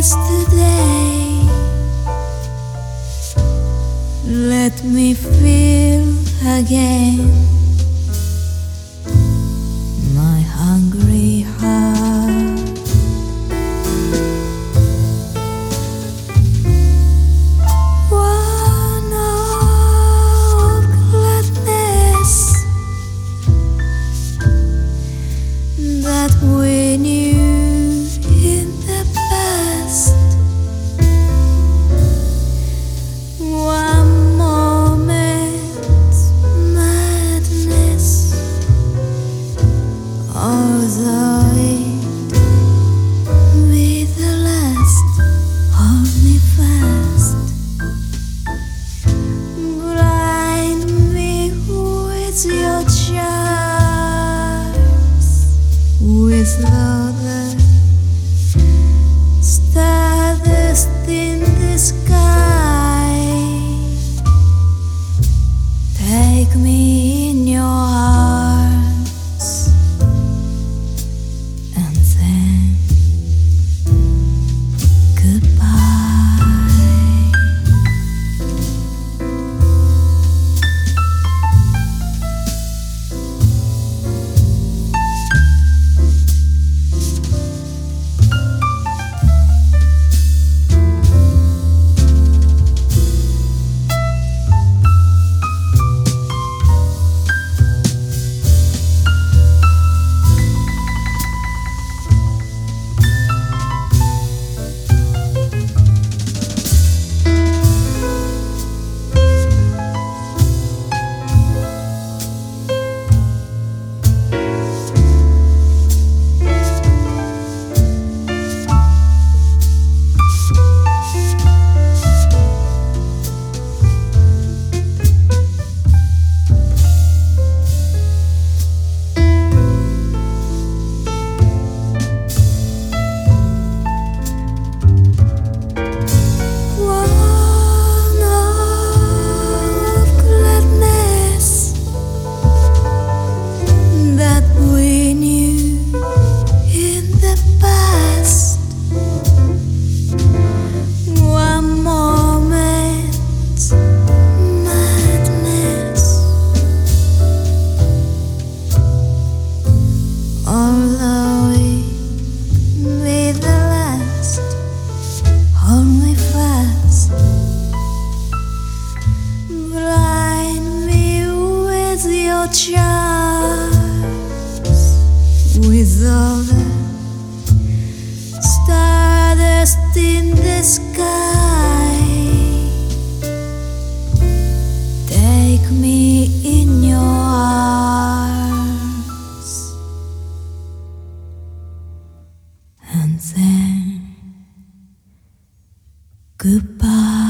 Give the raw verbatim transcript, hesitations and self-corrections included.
yesterday. Let me feel again my hungry heart. One of gladness that we knew in the past. One moment's madness, although it be the last, hold me fast. Blind me with your charms, with all the stardust in the sky. Take me in your arms, and then goodbye. Although it be the last, hold me fast. Blind me with your charms, with all the stardust in the sky. Take me in your arms, and then goodbye.